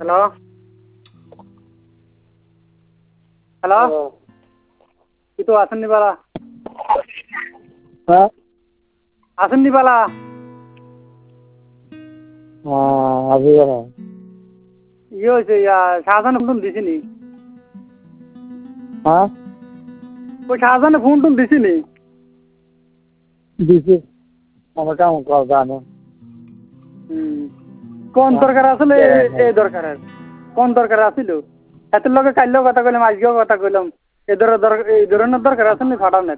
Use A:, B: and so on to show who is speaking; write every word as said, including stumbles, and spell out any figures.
A: hello hello কিতো আছেন নি বালা
B: হ্যাঁ
A: আছেন নি বালা
B: আজি
A: ইয়ে হয়েছে ইয়া শাহজাহানে ফোন দিছি নি
B: হ্যাঁ
A: ওই শাহজাহানে ফোন টোন দিছি নি
B: দিছি আমার কেমন কল জানো
A: হুম কোন দরকার আসলে এই দরকার কোন দরকার আছিল এত লগে কাইলেও কথা কইলাম আজকেও কথা কইলাম এই ধরনের দরকার এই ধরনের দরকার আছে নি ফাটানের